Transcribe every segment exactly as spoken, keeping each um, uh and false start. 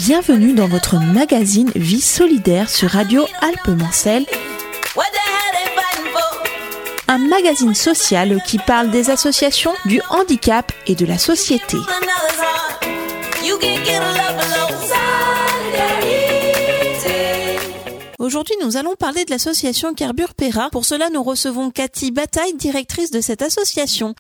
Bienvenue dans votre magazine Vie solidaire sur Radio Alpes-Mancelles. Un magazine social qui parle des associations, du handicap et de la société. Aujourd'hui, nous allons parler de l'association Carbure Péra. Pour cela, nous recevons Cathy Bataille, directrice de cette association.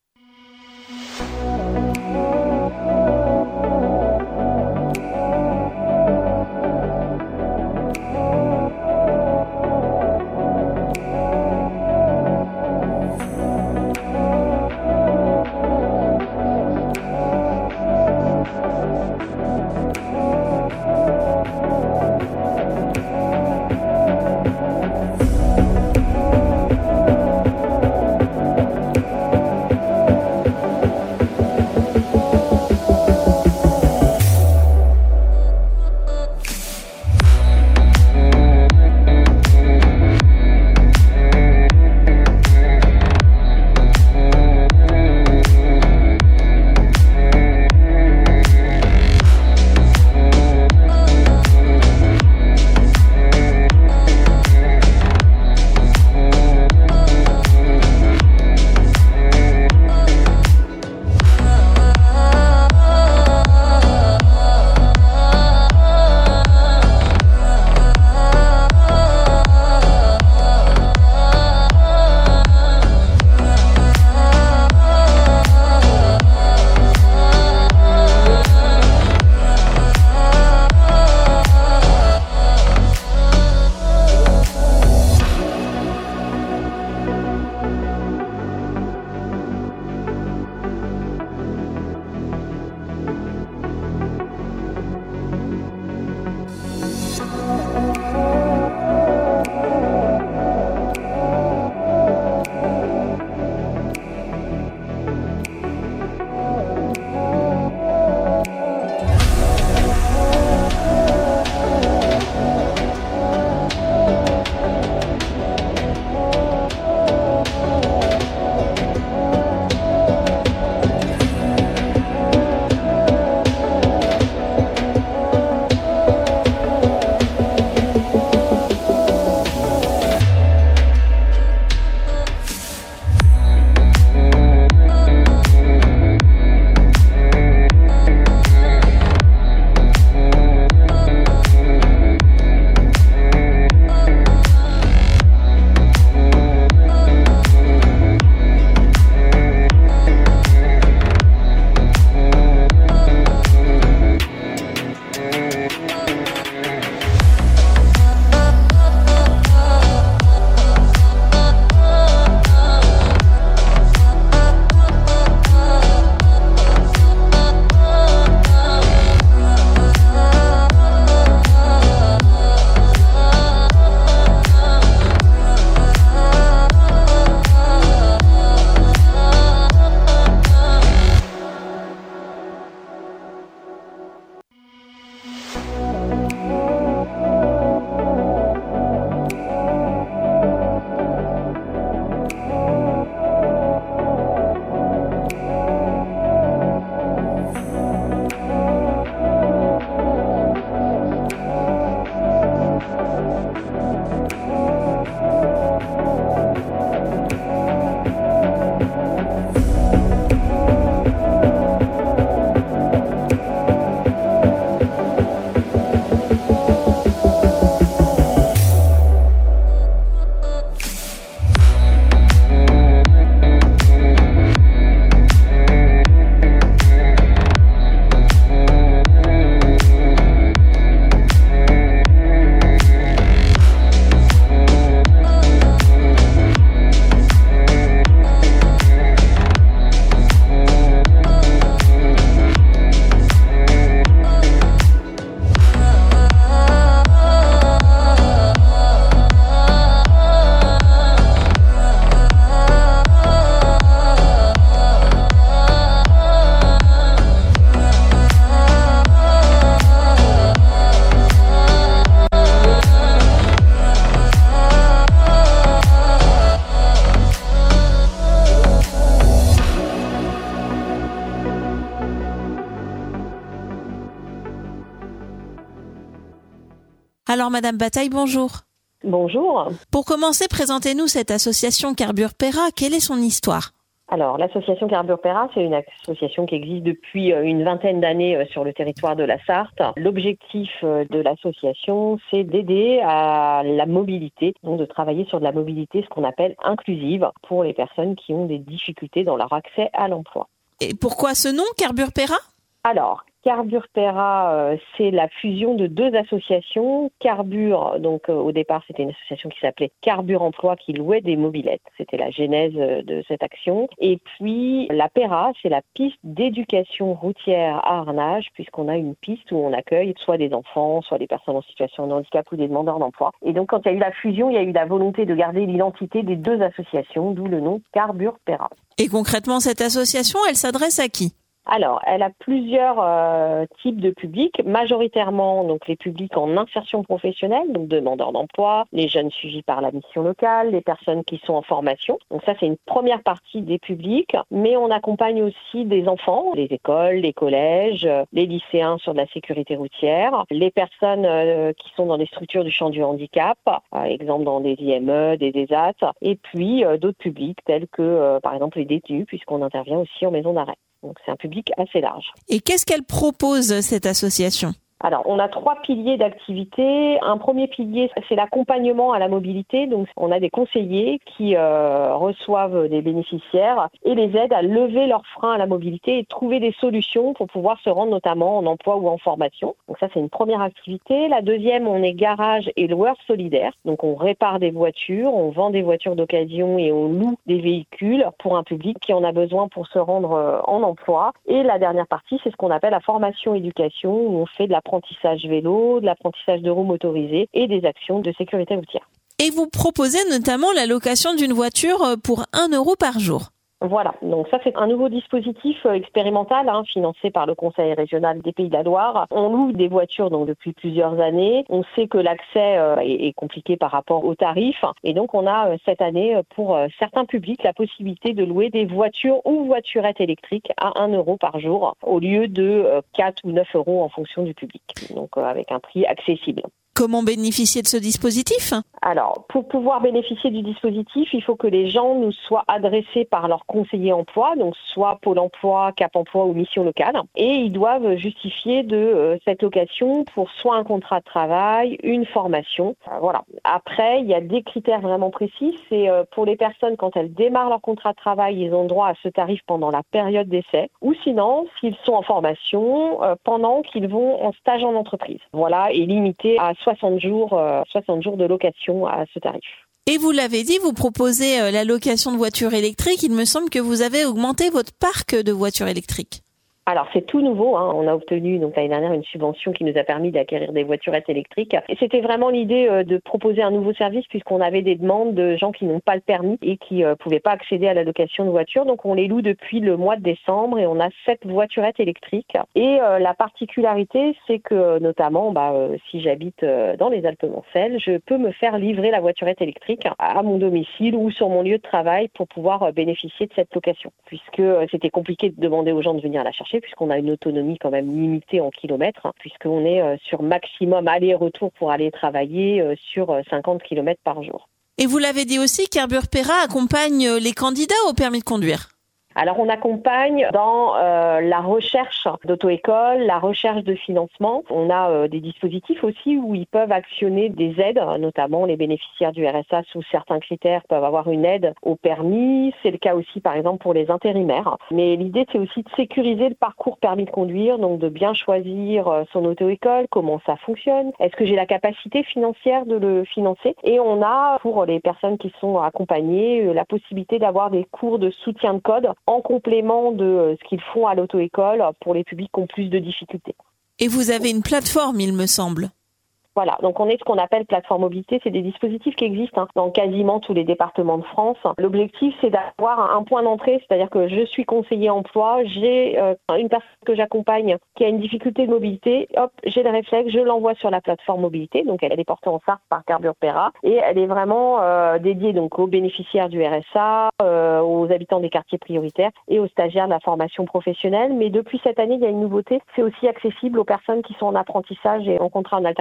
Alors Madame Bataille, bonjour. Bonjour. Pour commencer, présentez-nous cette association Carburpera. Quelle est son histoire ? Alors, l'association Carburpera, c'est une association qui existe depuis une vingtaine d'années sur le territoire de la Sarthe. L'objectif de l'association, c'est d'aider à la mobilité, donc de travailler sur de la mobilité, ce qu'on appelle inclusive, pour les personnes qui ont des difficultés dans leur accès à l'emploi. Et pourquoi ce nom, Carburpera ? Alors, Carburpera, euh, c'est la fusion de deux associations. Carbure, donc euh, au départ, c'était une association qui s'appelait Carbure Emploi, qui louait des mobylettes. C'était la genèse euh, de cette action. Et puis, la PERA, c'est la piste d'éducation routière à Arnage, puisqu'on a une piste où on accueille soit des enfants, soit des personnes en situation de handicap ou des demandeurs d'emploi. Et donc, quand il y a eu la fusion, il y a eu la volonté de garder l'identité des deux associations, d'où le nom Carburpera. Et concrètement, cette association, elle s'adresse à qui ? Alors, elle a plusieurs euh, types de publics, majoritairement donc les publics en insertion professionnelle, donc demandeurs d'emploi, les jeunes suivis par la mission locale, les personnes qui sont en formation. Donc ça, c'est une première partie des publics, mais on accompagne aussi des enfants, les écoles, les collèges, les lycéens sur de la sécurité routière, les personnes euh, qui sont dans des structures du champ du handicap, par exemple dans des I M E, des E S A T, et puis euh, d'autres publics tels que euh, par exemple les détenus, puisqu'on intervient aussi en maison d'arrêt. Donc c'est un public assez large. Et qu'est-ce qu'elle propose, cette association ? Alors, on a trois piliers d'activité. Un premier pilier, c'est l'accompagnement à la mobilité. Donc, on a des conseillers qui euh, reçoivent des bénéficiaires et les aident à lever leurs freins à la mobilité et trouver des solutions pour pouvoir se rendre notamment en emploi ou en formation. Donc ça, c'est une première activité. La deuxième, on est garage et loueur solidaire. Donc, on répare des voitures, on vend des voitures d'occasion et on loue des véhicules pour un public qui en a besoin pour se rendre en emploi. Et la dernière partie, c'est ce qu'on appelle la formation-éducation, où on fait de la l'apprentissage vélo, de l'apprentissage de roues motorisées et des actions de sécurité routière. Et vous proposez notamment la location d'une voiture pour un euro par jour. Voilà, donc ça c'est un nouveau dispositif expérimental hein, financé par le Conseil régional des Pays de la Loire. On loue des voitures donc depuis plusieurs années. On sait que l'accès euh, est, est compliqué par rapport aux tarifs et donc on a euh, cette année pour euh, certains publics la possibilité de louer des voitures ou voiturettes électriques à un euro par jour au lieu de euh, quatre ou neuf euros en fonction du public, donc euh, avec un prix accessible. Comment bénéficier de ce dispositif ? Alors, pour pouvoir bénéficier du dispositif, il faut que les gens nous soient adressés par leur conseiller emploi, donc soit Pôle emploi, Cap emploi ou mission locale, et ils doivent justifier de euh, cette location pour soit un contrat de travail, une formation. Euh, voilà. Après, il y a des critères vraiment précis. C'est euh, pour les personnes, quand elles démarrent leur contrat de travail, ils ont droit à ce tarif pendant la période d'essai, ou sinon, s'ils sont en formation, euh, pendant qu'ils vont en stage en entreprise. Voilà, et limité à soixante jours, euh, soixante jours de location à ce tarif. Et vous l'avez dit, vous proposez euh, la location de voitures électriques. Il me semble que vous avez augmenté votre parc de voitures électriques. Alors c'est tout nouveau, hein. On a obtenu donc l'année dernière une subvention qui nous a permis d'acquérir des voiturettes électriques. Et c'était vraiment l'idée euh, de proposer un nouveau service puisqu'on avait des demandes de gens qui n'ont pas le permis et qui ne euh, pouvaient pas accéder à la location de voitures. Donc on les loue depuis le mois de décembre et on a sept voiturettes électriques. Et euh, la particularité, c'est que notamment, bah, euh, si j'habite euh, dans les Alpes-Mancelles, je peux me faire livrer la voiturette électrique à mon domicile ou sur mon lieu de travail pour pouvoir euh, bénéficier de cette location. Puisque euh, c'était compliqué de demander aux gens de venir la chercher puisqu'on a une autonomie quand même limitée en kilomètres, hein, puisqu'on est euh, sur maximum aller-retour pour aller travailler euh, sur euh, cinquante kilomètres par jour. Et vous l'avez dit aussi, Carburpera accompagne les candidats au permis de conduire. Alors on accompagne dans euh, la recherche d'auto-école, la recherche de financement. On a euh, des dispositifs aussi où ils peuvent actionner des aides, notamment les bénéficiaires du R S A sous certains critères peuvent avoir une aide au permis. C'est le cas aussi par exemple pour les intérimaires. Mais l'idée c'est aussi de sécuriser le parcours permis de conduire, donc de bien choisir son auto-école, comment ça fonctionne, est-ce que j'ai la capacité financière de le financer. Et on a pour les personnes qui sont accompagnées la possibilité d'avoir des cours de soutien de code en complément de ce qu'ils font à l'auto-école pour les publics qui ont plus de difficultés. Et vous avez une plateforme, il me semble. Voilà, donc on est ce qu'on appelle plateforme mobilité, c'est des dispositifs qui existent hein, dans quasiment tous les départements de France. L'objectif, c'est d'avoir un point d'entrée, c'est-à-dire que je suis conseiller emploi, j'ai euh, une personne que j'accompagne qui a une difficulté de mobilité, hop, j'ai le réflexe, je l'envoie sur la plateforme mobilité, donc elle est portée en Sarthe par Carburpera et elle est vraiment euh, dédiée donc aux bénéficiaires du R S A, euh, aux habitants des quartiers prioritaires et aux stagiaires de la formation professionnelle. Mais depuis cette année, il y a une nouveauté, c'est aussi accessible aux personnes qui sont en apprentissage et en contrat en alternance en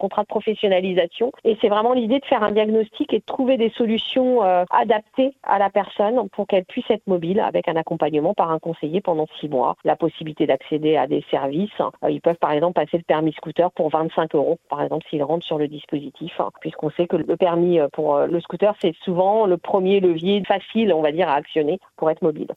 contrat de professionnalisation. Et c'est vraiment l'idée de faire un diagnostic et de trouver des solutions euh, adaptées à la personne pour qu'elle puisse être mobile avec un accompagnement par un conseiller pendant six mois. La possibilité d'accéder à des services. Euh, ils peuvent par exemple passer le permis scooter pour vingt-cinq euros, par exemple s'ils rentrent sur le dispositif, hein, puisqu'on sait que le permis pour le scooter, c'est souvent le premier levier facile, on va dire, à actionner pour être mobile.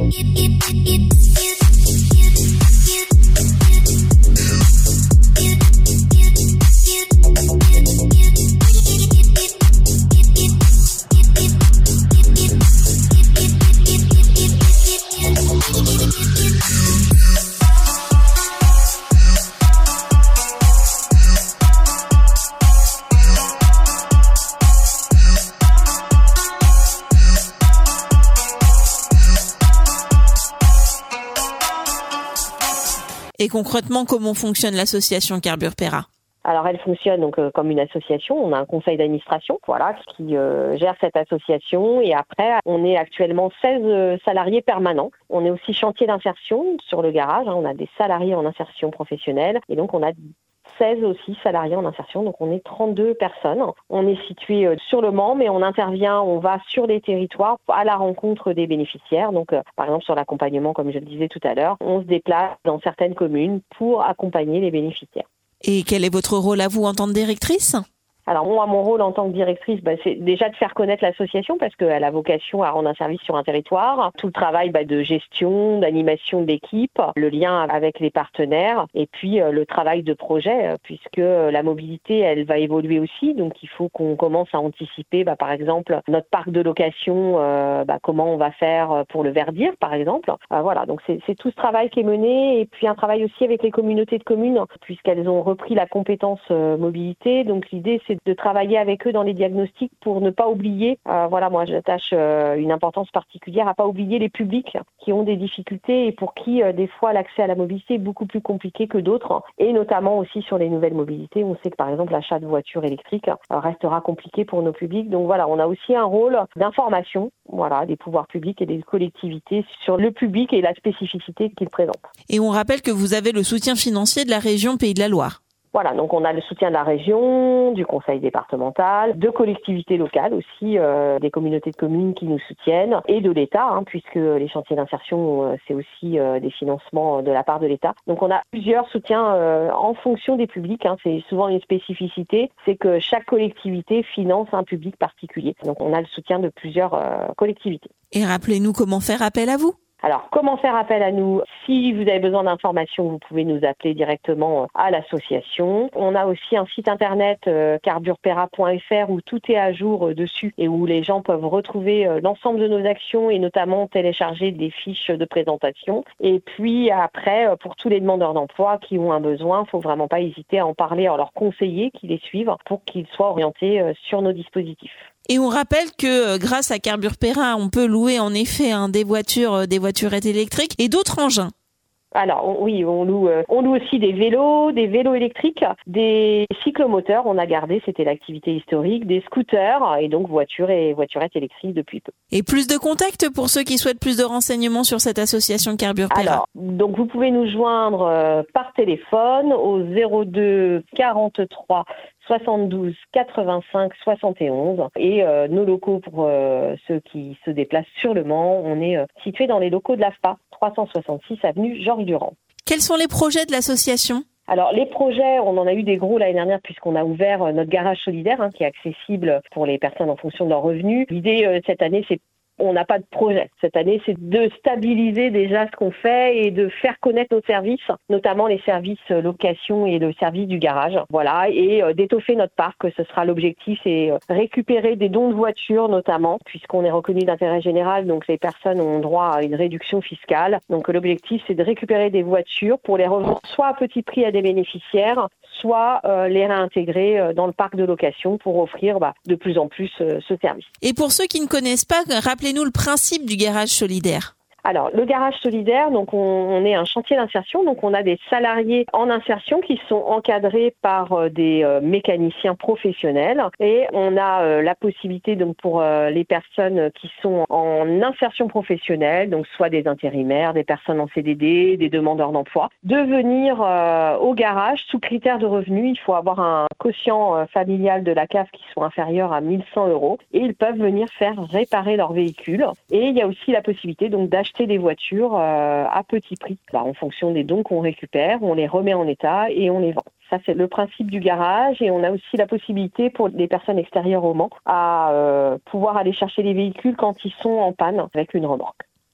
Et concrètement, comment fonctionne l'association Carbure Pera ? Alors elle fonctionne donc euh, comme une association. On a un conseil d'administration, voilà, qui euh, gère cette association. Et après, on est actuellement seize euh, salariés permanents. On est aussi chantier d'insertion sur le garage. Hein. On a des salariés en insertion professionnelle, et donc on a seize aussi salariés en insertion, donc on est trente-deux personnes. On est situé euh, sur le Mans, mais on intervient, on va sur les territoires à la rencontre des bénéficiaires. Donc euh, par exemple sur l'accompagnement, comme je le disais tout à l'heure, on se déplace dans certaines communes pour accompagner les bénéficiaires. Et quel est votre rôle à vous en tant que directrice ? Alors moi, mon rôle en tant que directrice, bah, c'est déjà de faire connaître l'association parce qu'elle a vocation à rendre un service sur un territoire. Tout le travail bah, de gestion, d'animation de l'équipe, le lien avec les partenaires et puis euh, le travail de projet euh, puisque la mobilité, elle va évoluer aussi. Donc il faut qu'on commence à anticiper, bah, par exemple, notre parc de location, euh, bah, comment on va faire pour le verdir, par exemple. Euh, voilà, donc c'est, c'est tout ce travail qui est mené et puis un travail aussi avec les communautés de communes puisqu'elles ont repris la compétence euh, mobilité. Donc l'idée, c'est de travailler avec eux dans les diagnostics pour ne pas oublier, euh, voilà, moi j'attache euh, une importance particulière à pas oublier les publics qui ont des difficultés et pour qui euh, des fois l'accès à la mobilité est beaucoup plus compliqué que d'autres et notamment aussi sur les nouvelles mobilités. On sait que par exemple l'achat de voitures électriques euh, restera compliqué pour nos publics. Donc voilà, on a aussi un rôle d'information, voilà, des pouvoirs publics et des collectivités sur le public et la spécificité qu'il présente. Et on rappelle que vous avez le soutien financier de la région Pays de la Loire. Voilà, donc on a le soutien de la région, du conseil départemental, de collectivités locales aussi, euh, des communautés de communes qui nous soutiennent, et de l'État, hein, puisque les chantiers d'insertion, euh, c'est aussi euh, des financements de la part de l'État. Donc on a plusieurs soutiens euh, en fonction des publics, hein, c'est souvent une spécificité, c'est que chaque collectivité finance un public particulier. Donc on a le soutien de plusieurs euh, collectivités. Et rappelez-nous comment faire appel à vous ? Alors, comment faire appel à nous ? Si vous avez besoin d'informations, vous pouvez nous appeler directement à l'association. On a aussi un site internet euh, carburepera point f r où tout est à jour euh, dessus et où les gens peuvent retrouver euh, l'ensemble de nos actions et notamment télécharger des fiches de présentation. Et puis après, euh, pour tous les demandeurs d'emploi qui ont un besoin, il ne faut vraiment pas hésiter à en parler à leurs conseillers qui les suivent pour qu'ils soient orientés euh, sur nos dispositifs. Et on rappelle que euh, grâce à Carbure Pera, on peut louer en effet hein, des voitures, euh, des voiturettes électriques et d'autres engins. Alors on, oui, on loue, euh, on loue aussi des vélos, des vélos électriques, des cyclomoteurs. On a gardé, c'était l'activité historique, des scooters et donc voitures et voiturettes électriques depuis peu. Et plus de contacts pour ceux qui souhaitent plus de renseignements sur cette association Carbure Pera. Alors, donc vous pouvez nous joindre euh, par téléphone au zéro deux quarante-trois soixante-douze quatre-vingt-cinq soixante et onze et euh, nos locaux pour euh, ceux qui se déplacent sur le Mans, on est euh, situé dans les locaux de l'A F P A, trois cent soixante-six avenue Georges Durand. Quels sont les projets de l'association ? Alors les projets, on en a eu des gros l'année dernière puisqu'on a ouvert euh, notre garage solidaire hein, qui est accessible pour les personnes en fonction de leurs revenus. L'idée euh, cette année, c'est on n'a pas de projet. Cette année, c'est de stabiliser déjà ce qu'on fait et de faire connaître nos services, notamment les services location et le service du garage. Voilà, et euh, d'étoffer notre parc, ce sera l'objectif, et euh, récupérer des dons de voitures notamment, puisqu'on est reconnu d'intérêt général, donc les personnes ont droit à une réduction fiscale. Donc l'objectif, c'est de récupérer des voitures pour les revendre soit à petit prix à des bénéficiaires, soit euh, les réintégrer euh, dans le parc de location pour offrir bah, de plus en plus euh, ce service. Et pour ceux qui ne connaissent pas, rappelez-nous le principe du garage solidaire. Alors, le garage solidaire, donc on, on est un chantier d'insertion, donc on a des salariés en insertion qui sont encadrés par euh, des euh, mécaniciens professionnels et on a euh, la possibilité donc pour euh, les personnes qui sont en insertion professionnelle, donc soit des intérimaires, des personnes en C D D, des demandeurs d'emploi, de venir euh, au garage sous critères de revenus. Il faut avoir un quotient euh, familial de la C A F qui soit inférieur à mille cent euros et ils peuvent venir faire réparer leur véhicule. Et il y a aussi la possibilité donc d'acheter des voitures euh, à petit prix. Bah, en fonction des dons qu'on récupère, on les remet en état et on les vend. Ça, c'est le principe du garage et on a aussi la possibilité pour les personnes extérieures au Mans à euh, pouvoir aller chercher les véhicules quand ils sont en panne avec une remorque.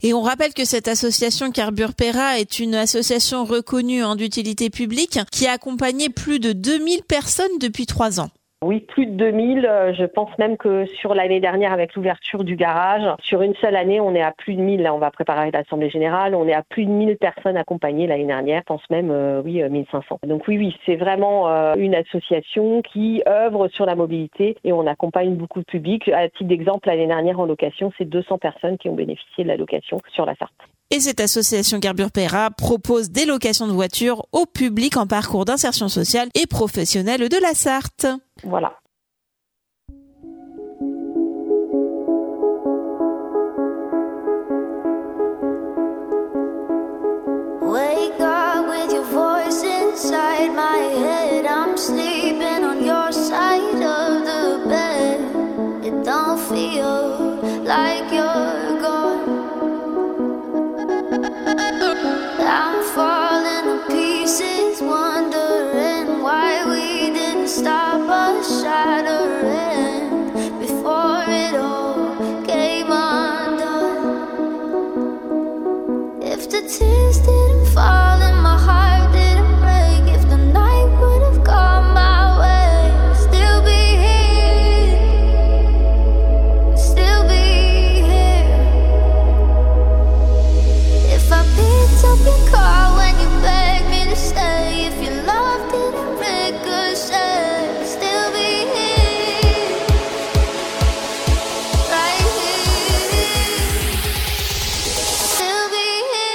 Et on rappelle que cette association Carbure Pera est une association reconnue hein, d'utilité publique qui a accompagné plus de deux mille personnes depuis trois ans. Oui, plus de deux mille. Je pense même que sur l'année dernière, avec l'ouverture du garage, sur une seule année, on est à plus de mille. Là, on va préparer l'Assemblée Générale. On est à plus de mille personnes accompagnées l'année dernière. Je pense même, euh, oui, mille cinq cents. Donc oui, oui, c'est vraiment euh, une association qui œuvre sur la mobilité et on accompagne beaucoup de public. À titre d'exemple, l'année dernière, en location, c'est deux cents personnes qui ont bénéficié de la location sur la Sarthe. Et cette association Carbure Pera propose des locations de voitures au public en parcours d'insertion sociale et professionnelle de la Sarthe. Voilà. Wake up with your voice inside my head. I'm sleeping on your side of the bed. It don't feel like you're gone. I'm falling to pieces, wondering why we didn't stop us shattering before it all came undone. If the tears didn't fall and my heart didn't break, if the night would have gone my way, I'd still be here, I'd still be here. If I picked up your call when you begged me to stay, if your love didn't ricochet, I'd still be here, right here, still be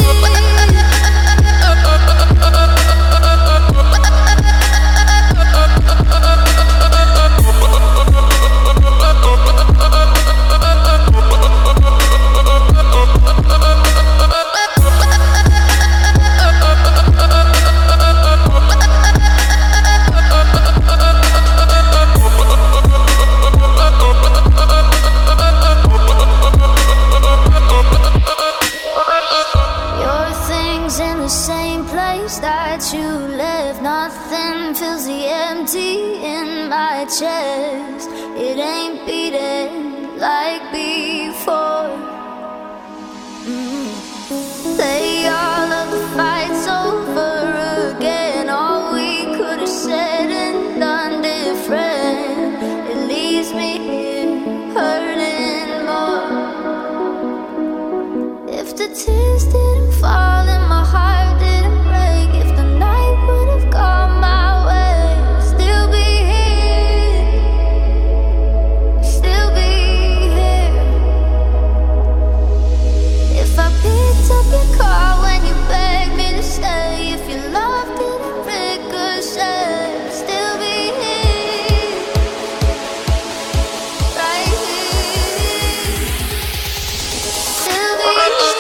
that you left. Nothing fills the empty in my chest. It ain't beating like before. mm. Play all of the fights over again. All we could have said and done different. It leaves me here hurting more. If the tears didn't fall and my heart didn't break, if the night would have gone my way, I'd still be here, I'd still be here. If I picked up your call when you begged me to stay, if your love didn't ricochet, I'd still be here, right here, still be here.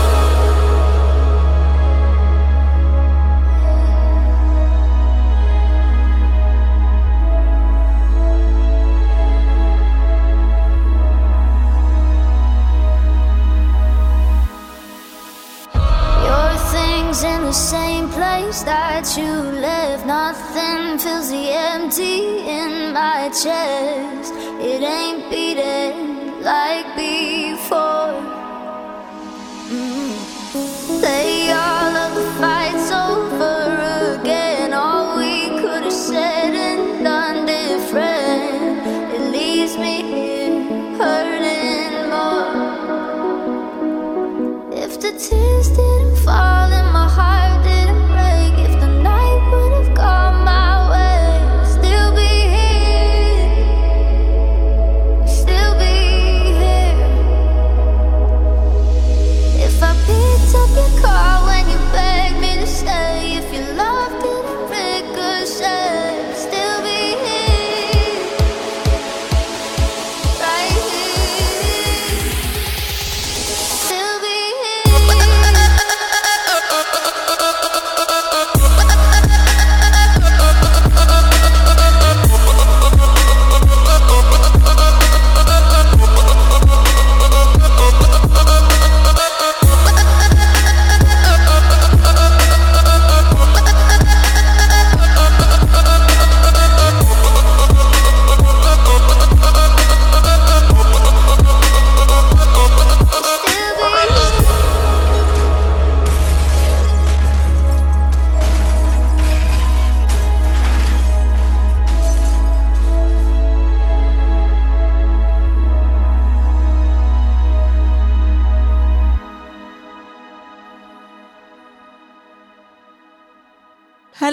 In the same place that you left. Nothing fills the empty in my chest. It ain't beating like before. mm. Play all of the fights over again. All we could have said and done different. It leaves me here hurting more. If the tears didn't fall and my heart didn't break, if the night would have gone my way, I'd still be here, I'd still be here. If I picked up your call when you begged me to stay, if your love didn't ricochet, I'd still be here, right here, still be here.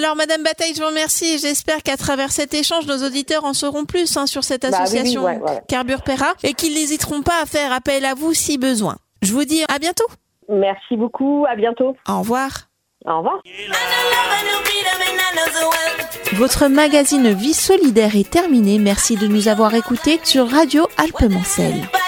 Alors, Madame Bataille, je vous remercie. J'espère qu'à travers cet échange, nos auditeurs en sauront plus hein, sur cette association bah, oui, oui, ouais, ouais. Carburpera et qu'ils n'hésiteront pas à faire appel à vous si besoin. Je vous dis à bientôt. Merci beaucoup. À bientôt. Au revoir. Au revoir. Votre magazine Vie solidaire est terminé. Merci de nous avoir écoutés sur Radio Alpemancel.